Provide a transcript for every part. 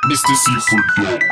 Mr. Seafood Dog.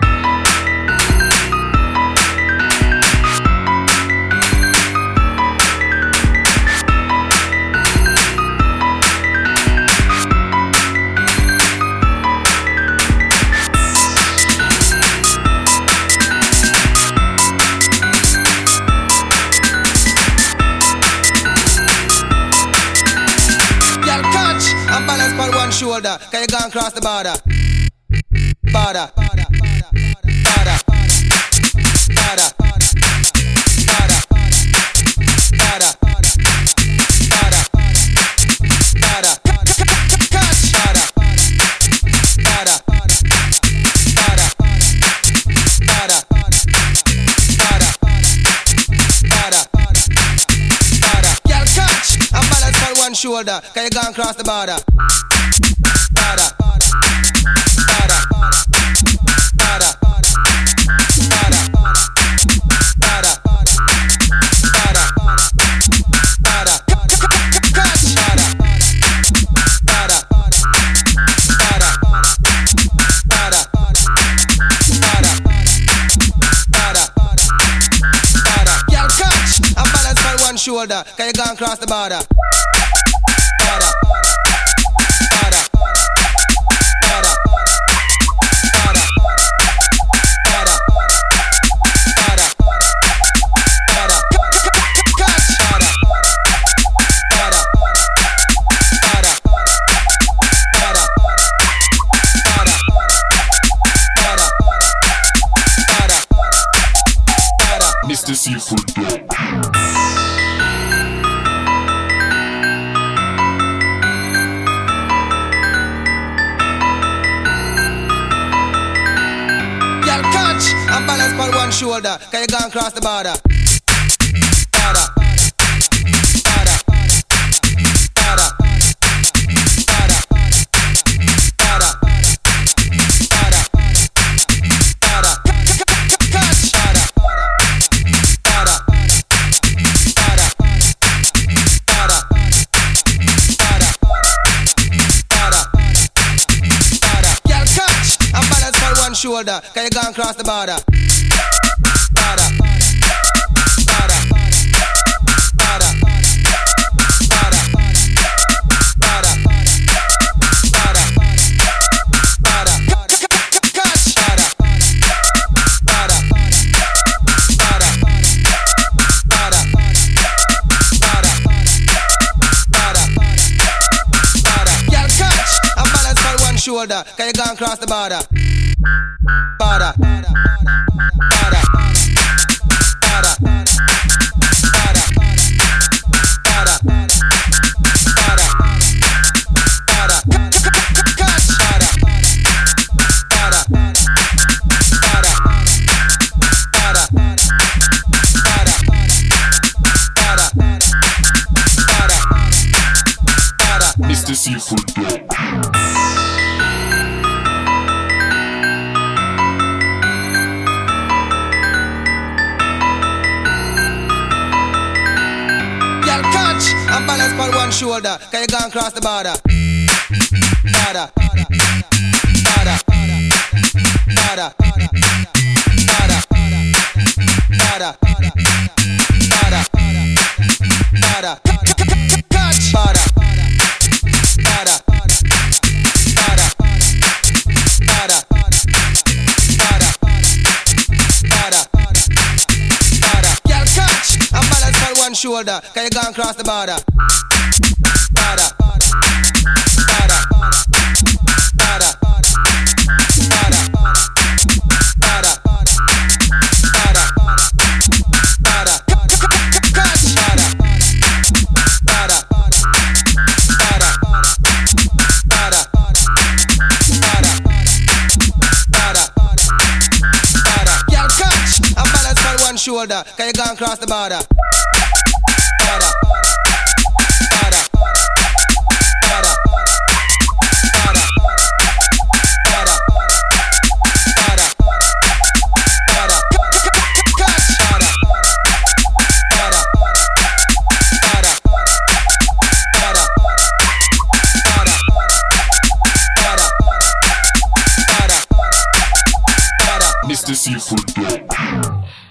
Shoulder, can you go and cross the border? Border, border, border, border, border, border, border, border, catch, border, border, border, girl catch and balance on one shoulder, can you go and cross the border? Shoulder, can you go and cross the border? Border, border, border, border, border, border, border, catch, border, border, border, border, border, Mr. Seafood Dog. and balance on one shoulder, can you go and cross the border? Border, border, border, border, border, border, border, catch, border, border, border, border, border, girl catch and balance on one shoulder, can you go and cross the border? Border, border, border, border, border, border, border, catch, border, border, border, border, border, girl catch and balance on one shoulder, can you go and cross the border? Border, border, border, border, border, border, border, catch, border, border, border, border, border, Mr. Seafood Dog. and balance on one shoulder, can you go and cross the border? Border, border, border, border, border, border, border, border, catch, border, border, border, border, border, girl catch and balance on one shoulder, can you go and cross the border? Border, border, border, border, border, border, border, catch, border, border, border, border, girl catch and balance on one shoulder, can you go and cross the border? Border, border, border, border, border, border, border, catch, border, border, border, border, border, It's the secret dog.